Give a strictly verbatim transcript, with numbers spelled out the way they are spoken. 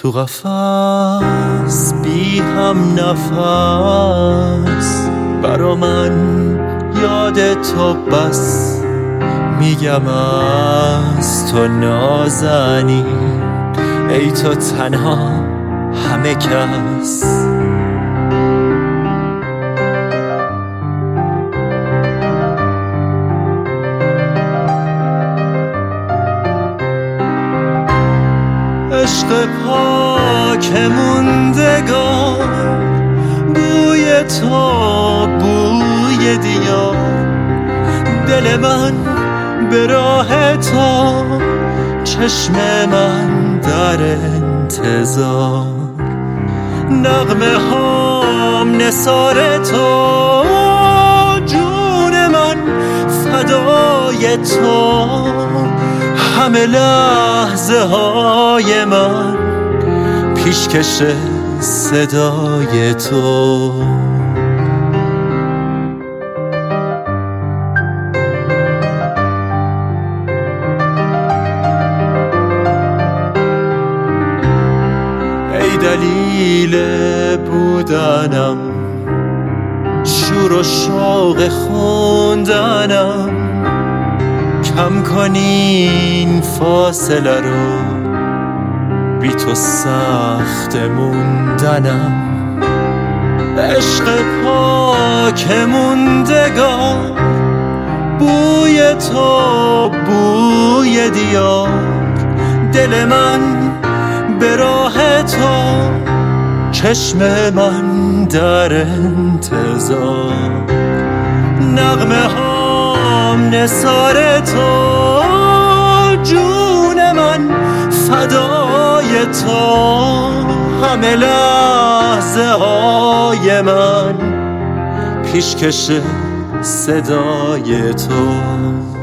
تو قفس بی هم نفس، برا من یاد تو بس، میگم از تو نازنین، ای تو تنها همه کس. عشق پاک موندگار، بوی تو بوی دیار، دل من به راه تو، چشم من در انتظار، نغمه هام نثار تو، جون من فدای تو، همه لحظه های من پیشکش صدای تو. ای دلیل بودنم، شور و شوق خوندنم، کم کنین فاصله رو، بی تو سخت موندنم. عشق پاک موندگار، بوی تو بوی دیار، دل من به راه تو، چشم من در انتظار، نغمه هام نثار تو، جون من فدای تو، همه لحظه های من پیشکش صدای تو.